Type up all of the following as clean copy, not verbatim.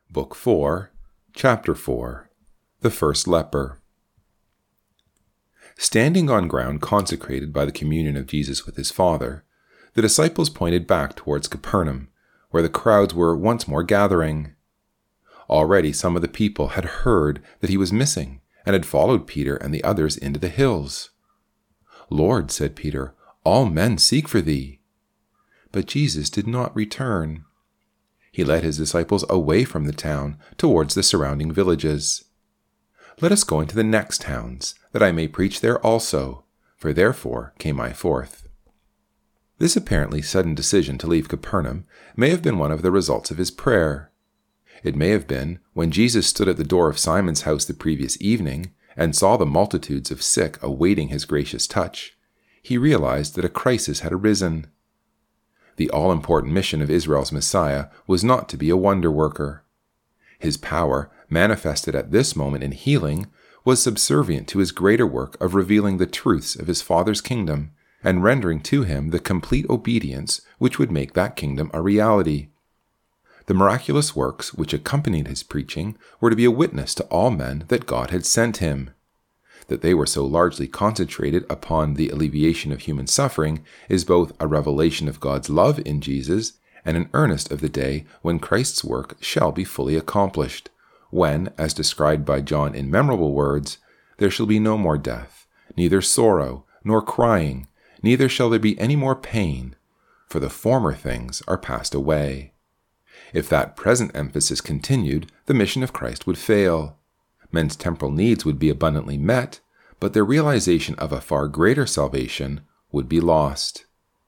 Book 4, Chapter 4, The First Leper. Standing on ground consecrated by the communion of Jesus with his Father, the disciples pointed back towards Capernaum, where the crowds were once more gathering. Already some of the people had heard that he was missing and had followed Peter and the others into the hills. "Lord," said Peter, "all men seek for thee." But Jesus did not return. He led his disciples away from the town towards the surrounding villages. "Let us go into the next towns, that I may preach there also, for therefore came I forth." This apparently sudden decision to leave Capernaum may have been one of the results of his prayer. It may have been when Jesus stood at the door of Simon's house the previous evening and saw the multitudes of sick awaiting his gracious touch, he realized that a crisis had arisen. The all-important mission of Israel's Messiah was not to be a wonder worker. His power, manifested at this moment in healing, was subservient to his greater work of revealing the truths of his Father's kingdom and rendering to him the complete obedience which would make that kingdom a reality. The miraculous works which accompanied his preaching were to be a witness to all men that God had sent him. That they were so largely concentrated upon the alleviation of human suffering is both a revelation of God's love in Jesus and an earnest of the day when Christ's work shall be fully accomplished, when, as described by John in memorable words, there shall be no more death, neither sorrow, nor crying, neither shall there be any more pain, for the former things are passed away. If that present emphasis continued, the mission of Christ would fail. Men's temporal needs would be abundantly met, but their realization of a far greater salvation would be lost.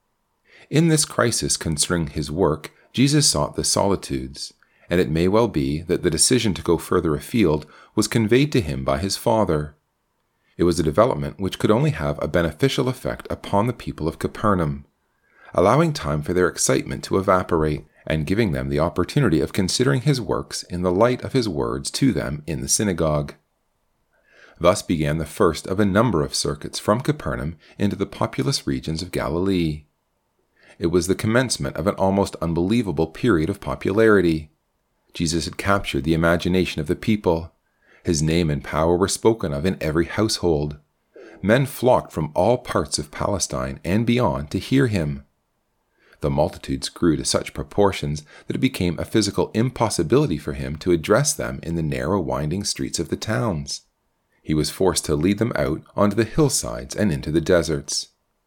In this crisis concerning his work, Jesus sought the solitudes, and it may well be that the decision to go further afield was conveyed to him by his Father. It was a development which could only have a beneficial effect upon the people of Capernaum, allowing time for their excitement to evaporate and giving them the opportunity of considering his works in the light of his words to them in the synagogue. Thus began the first of a number of circuits from Capernaum into the populous regions of Galilee. It was the commencement of an almost unbelievable period of popularity. Jesus had captured the imagination of the people. His name and power were spoken of in every household. Men flocked from all parts of Palestine and beyond to hear him. The multitudes grew to such proportions that it became a physical impossibility for him to address them in the narrow winding streets of the towns. He was forced to lead them out onto the hillsides and into the deserts.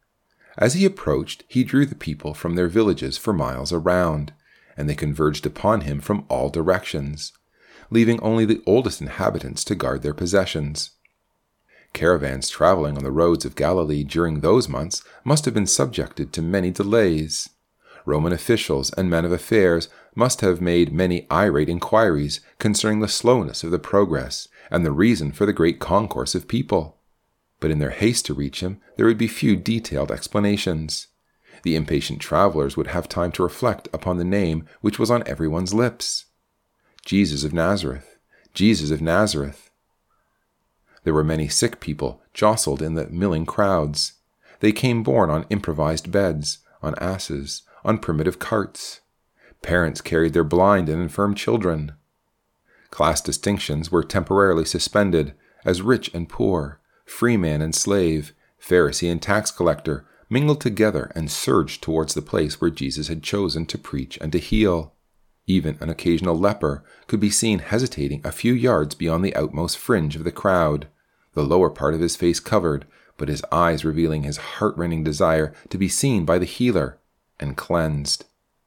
As he approached, he drew the people from their villages for miles around, and they converged upon him from all directions, leaving only the oldest inhabitants to guard their possessions. Caravans traveling on the roads of Galilee during those months must have been subjected to many delays. Roman officials and men of affairs must have made many irate inquiries concerning the slowness of the progress and the reason for the great concourse of people. But in their haste to reach him, there would be few detailed explanations. The impatient travelers would have time to reflect upon the name which was on everyone's lips. Jesus of Nazareth, Jesus of Nazareth. There were many sick people jostled in the milling crowds. They came borne on improvised beds, on asses, on primitive carts. Parents carried their blind and infirm children. Class distinctions were temporarily suspended, as rich and poor, free man and slave, Pharisee and tax collector mingled together and surged towards the place where Jesus had chosen to preach and to heal. Even an occasional leper could be seen hesitating a few yards beyond the outmost fringe of the crowd, the lower part of his face covered, but his eyes revealing his heart-rending desire to be seen by the healer and cleansed.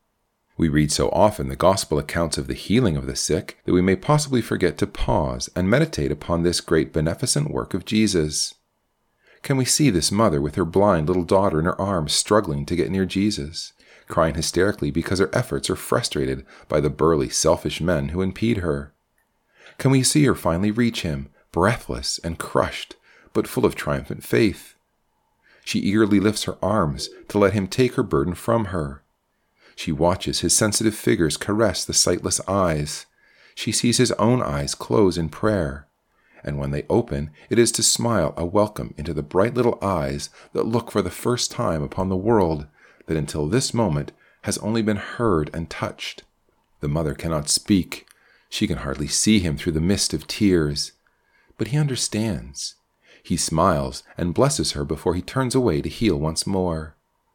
We read so often the gospel accounts of the healing of the sick that we may possibly forget to pause and meditate upon this great beneficent work of Jesus. Can we see this mother with her blind little daughter in her arms struggling to get near Jesus, crying hysterically because her efforts are frustrated by the burly, selfish men who impede her? Can we see her finally reach him, breathless and crushed, but full of triumphant faith? She eagerly lifts her arms to let him take her burden from her. She watches his sensitive fingers caress the sightless eyes. She sees his own eyes close in prayer, and when they open, it is to smile a welcome into the bright little eyes that look for the first time upon the world that until this moment has only been heard and touched. The mother cannot speak. She can hardly see him through the mist of tears, but he understands. He smiles and blesses her before he turns away to heal once more.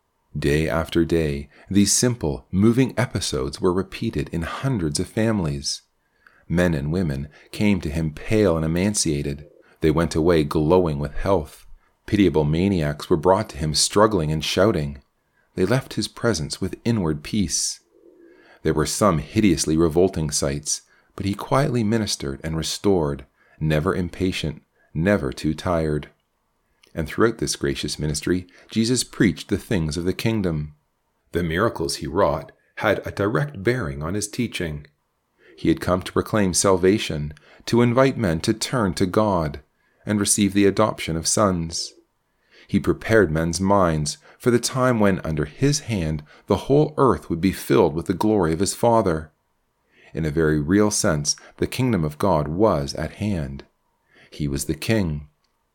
Day after day, these simple, moving episodes were repeated in hundreds of families. Men and women came to him pale and emaciated. They went away glowing with health. Pitiable maniacs were brought to him struggling and shouting. They left his presence with inward peace. There were some hideously revolting sights, but he quietly ministered and restored, never impatient, never too tired. And throughout this gracious ministry, Jesus preached the things of the kingdom. The miracles he wrought had a direct bearing on his teaching. He had come to proclaim salvation, to invite men to turn to God and receive the adoption of sons. He prepared men's minds for the time when, under his hand, the whole earth would be filled with the glory of his Father. In a very real sense, the kingdom of God was at hand. He was the king.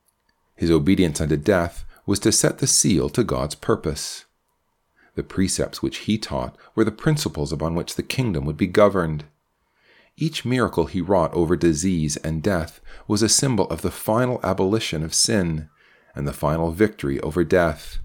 His obedience unto death was to set the seal to God's purpose. The precepts which he taught were the principles upon which the kingdom would be governed. Each miracle he wrought over disease and death was a symbol of the final abolition of sin and the final victory over death.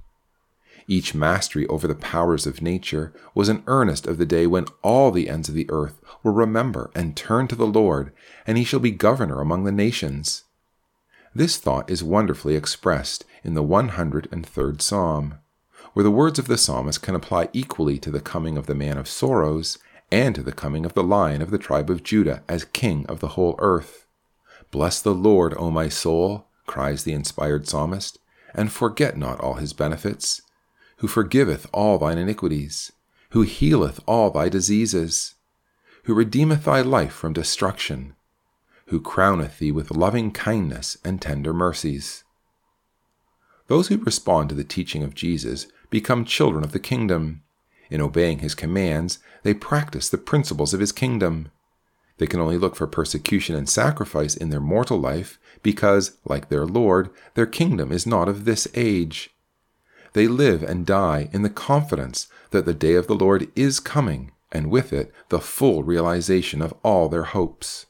Each mastery over the powers of nature was an earnest of the day when all the ends of the earth will remember and turn to the Lord, and he shall be governor among the nations. This thought is wonderfully expressed in the 103rd Psalm, where the words of the psalmist can apply equally to the coming of the man of sorrows and to the coming of the Lion of the tribe of Judah as king of the whole earth. Bless the Lord, O my soul, cries the inspired psalmist, and forget not all his benefits, who forgiveth all thine iniquities, who healeth all thy diseases, who redeemeth thy life from destruction, who crowneth thee with loving kindness and tender mercies. Those who respond to the teaching of Jesus become children of the kingdom. In obeying his commands, they practice the principles of his kingdom. They can only look for persecution and sacrifice in their mortal life because, like their Lord, their kingdom is not of this age. They live and die in the confidence that the day of the Lord is coming, and with it the full realization of all their hopes.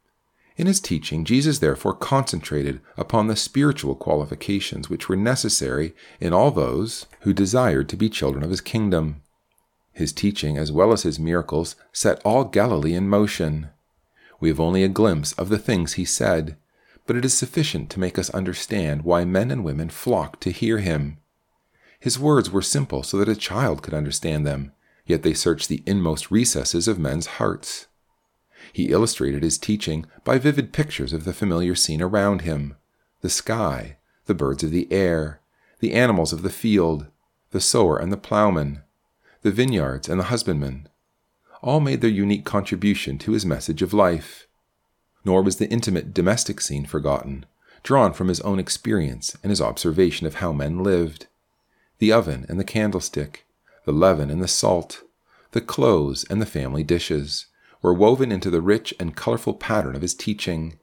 In his teaching, Jesus therefore concentrated upon the spiritual qualifications which were necessary in all those who desired to be children of his kingdom. His teaching, as well as his miracles, set all Galilee in motion. We have only a glimpse of the things he said, but it is sufficient to make us understand why men and women flocked to hear him. His words were simple so that a child could understand them, yet they searched the inmost recesses of men's hearts. He illustrated his teaching by vivid pictures of the familiar scene around him: the sky, the birds of the air, the animals of the field, the sower and the plowman, the vineyards and the husbandman. All made their unique contribution to his message of life. Nor was the intimate domestic scene forgotten, drawn from his own experience and his observation of how men lived. The oven and the candlestick, the leaven and the salt, the clothes and the family dishes were woven into the rich and colorful pattern of his teaching.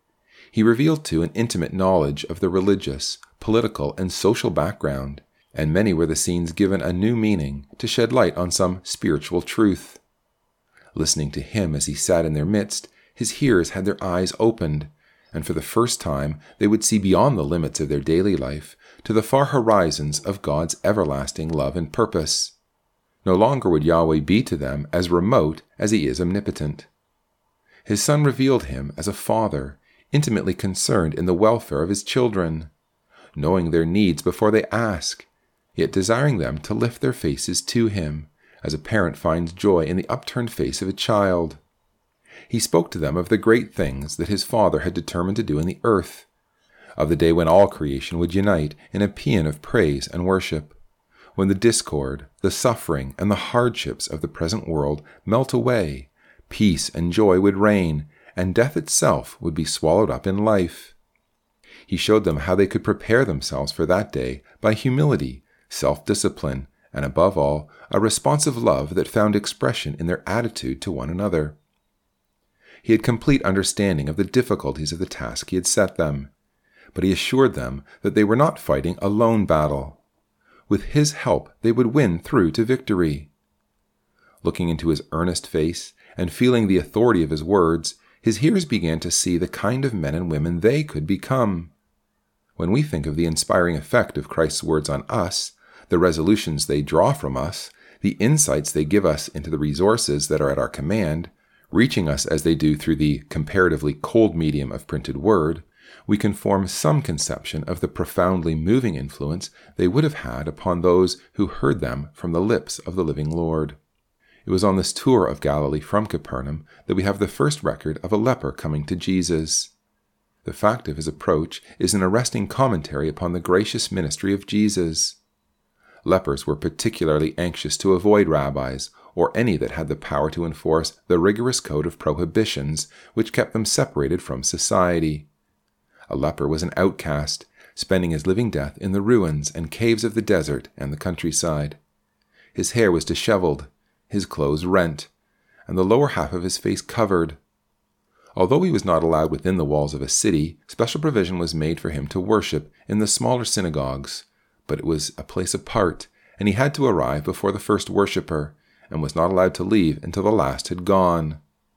He revealed, too, an intimate knowledge of the religious, political, and social background, and many were the scenes given a new meaning to shed light on some spiritual truth. Listening to him as he sat in their midst, his hearers had their eyes opened, and for the first time they would see beyond the limits of their daily life to the far horizons of God's everlasting love and purpose. No longer would Yahweh be to them as remote as he is omnipotent. His Son revealed him as a father, intimately concerned in the welfare of his children, knowing their needs before they ask, yet desiring them to lift their faces to him, as a parent finds joy in the upturned face of a child. He spoke to them of the great things that his Father had determined to do in the earth, of the day when all creation would unite in a paean of praise and worship, when the discord, the suffering, and the hardships of the present world melt away, peace and joy would reign, and death itself would be swallowed up in life. He showed them how they could prepare themselves for that day by humility, self-discipline, and above all, a responsive love that found expression in their attitude to one another. He had complete understanding of the difficulties of the task he had set them, but he assured them that they were not fighting a lone battle. With his help, they would win through to victory. Looking into his earnest face and feeling the authority of his words, his hearers began to see the kind of men and women they could become. When we think of the inspiring effect of Christ's words on us, the resolutions they draw from us, the insights they give us into the resources that are at our command, reaching us as they do through the comparatively cold medium of printed word, we can form some conception of the profoundly moving influence they would have had upon those who heard them from the lips of the living Lord. It was on this tour of Galilee from Capernaum that we have the first record of a leper coming to Jesus. The fact of his approach is an arresting commentary upon the gracious ministry of Jesus. Lepers were particularly anxious to avoid rabbis, or any that had the power to enforce the rigorous code of prohibitions which kept them separated from society. A leper was an outcast, spending his living death in the ruins and caves of the desert and the countryside. His hair was disheveled, his clothes rent, and the lower half of his face covered. Although he was not allowed within the walls of a city, special provision was made for him to worship in the smaller synagogues, but it was a place apart, and he had to arrive before the first worshipper, and was not allowed to leave until the last had gone.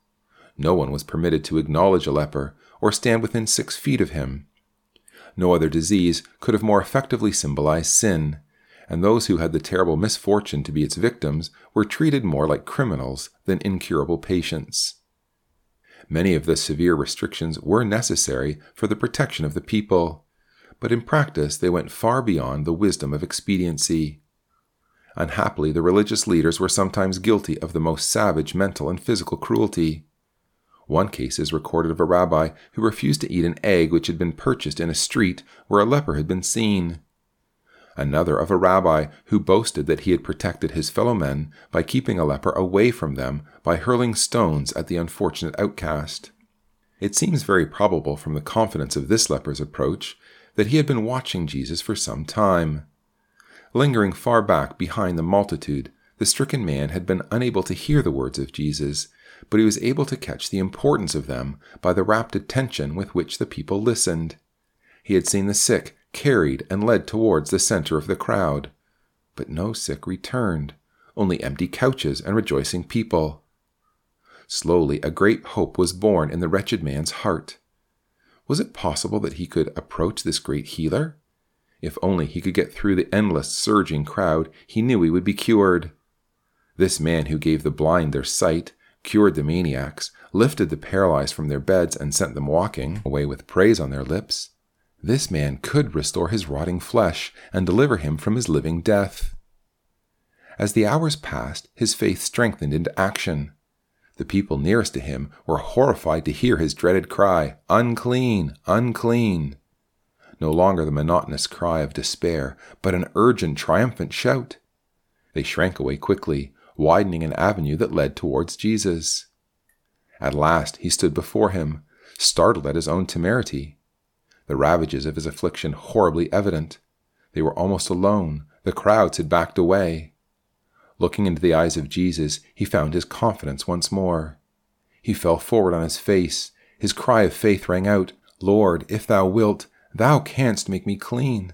No one was permitted to acknowledge a leper, or stand within 6 feet of him. No other disease could have more effectively symbolized sin, and those who had the terrible misfortune to be its victims were treated more like criminals than incurable patients. Many of the severe restrictions were necessary for the protection of the people, but in practice they went far beyond the wisdom of expediency. Unhappily, the religious leaders were sometimes guilty of the most savage mental and physical cruelty. One case is recorded of a rabbi who refused to eat an egg which had been purchased in a street where a leper had been seen. Another of a rabbi who boasted that he had protected his fellow men by keeping a leper away from them by hurling stones at the unfortunate outcast. It seems very probable from the confidence of this leper's approach that he had been watching Jesus for some time. Lingering far back behind the multitude, the stricken man had been unable to hear the words of Jesus, but he was able to catch the importance of them by the rapt attention with which the people listened. He had seen the sick carried and led towards the center of the crowd, but no sick returned, only empty couches and rejoicing people. Slowly a great hope was born in the wretched man's heart. Was it possible that he could approach this great healer? If only he could get through the endless, surging crowd, he knew he would be cured. This man who gave the blind their sight, cured the maniacs, lifted the paralyzed from their beds and sent them walking away with praise on their lips, this man could restore his rotting flesh and deliver him from his living death. As the hours passed, his faith strengthened into action. The people nearest to him were horrified to hear his dreaded cry, "Unclean! Unclean!" No longer the monotonous cry of despair, but an urgent, triumphant shout. They shrank away quickly, widening an avenue that led towards Jesus. At last he stood before him, startled at his own temerity. The ravages of his affliction horribly evident. They were almost alone. The crowds had backed away. Looking into the eyes of Jesus, he found his confidence once more. He fell forward on his face. His cry of faith rang out, "Lord, if thou wilt, thou canst make me clean."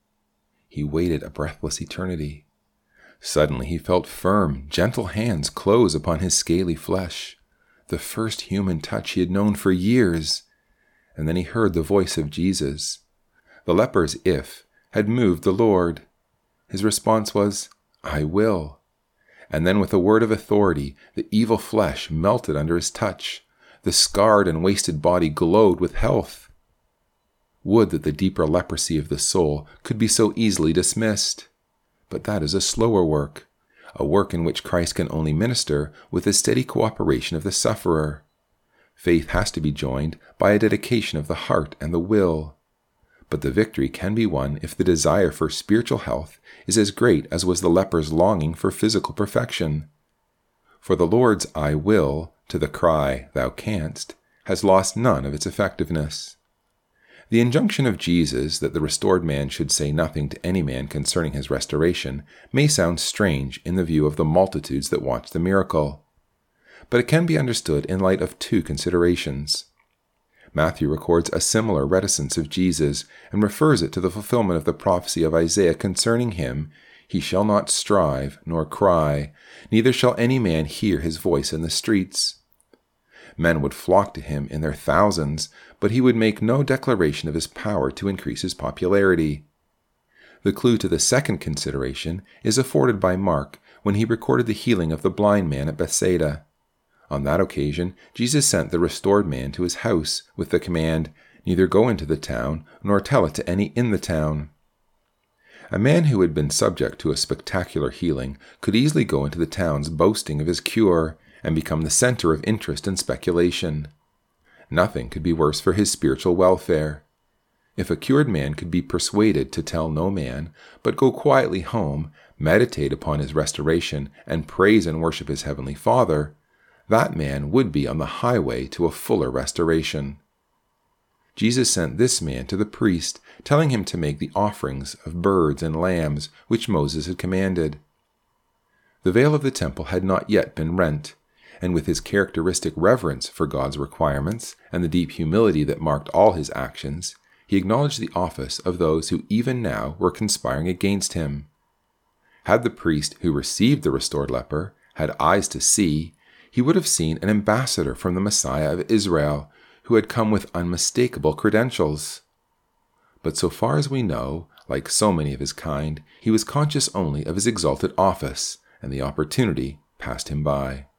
He waited a breathless eternity. Suddenly he felt firm, gentle hands close upon his scaly flesh, the first human touch he had known for years. And then he heard the voice of Jesus. The leper's "if" had moved the Lord. His response was, "I will." And then with a word of authority, the evil flesh melted under his touch. The scarred and wasted body glowed with health. Would that the deeper leprosy of the soul could be so easily dismissed. But that is a slower work, a work in which Christ can only minister with the steady cooperation of the sufferer. Faith has to be joined by a dedication of the heart and the will. But the victory can be won if the desire for spiritual health is as great as was the leper's longing for physical perfection. For the Lord's "I will" to the cry, "Thou canst," has lost none of its effectiveness. The injunction of Jesus that the restored man should say nothing to any man concerning his restoration may sound strange in the view of the multitudes that watched the miracle. But it can be understood in light of 2 considerations. Matthew records a similar reticence of Jesus and refers it to the fulfillment of the prophecy of Isaiah concerning him He shall not strive nor cry, neither shall any man hear his voice in the streets. Men would flock to him in their thousands, but he would make no declaration of his power to increase his popularity. The clue to the second consideration is afforded by Mark when he recorded the healing of the blind man at Bethsaida. On that occasion, Jesus sent the restored man to his house with the command, "Neither go into the town, nor tell it to any in the town." A man who had been subject to a spectacular healing could easily go into the towns boasting of his cure and become the center of interest and speculation. Nothing could be worse for his spiritual welfare. If a cured man could be persuaded to tell no man, but go quietly home, meditate upon his restoration, and praise and worship his heavenly Father, that man would be on the highway to a fuller restoration. Jesus sent this man to the priest, telling him to make the offerings of birds and lambs which Moses had commanded. The veil of the temple had not yet been rent, and with his characteristic reverence for God's requirements and the deep humility that marked all his actions, he acknowledged the office of those who even now were conspiring against him. Had the priest who received the restored leper had eyes to see, he would have seen an ambassador from the Messiah of Israel, who had come with unmistakable credentials. But so far as we know, like so many of his kind, he was conscious only of his exalted office, and the opportunity passed him by.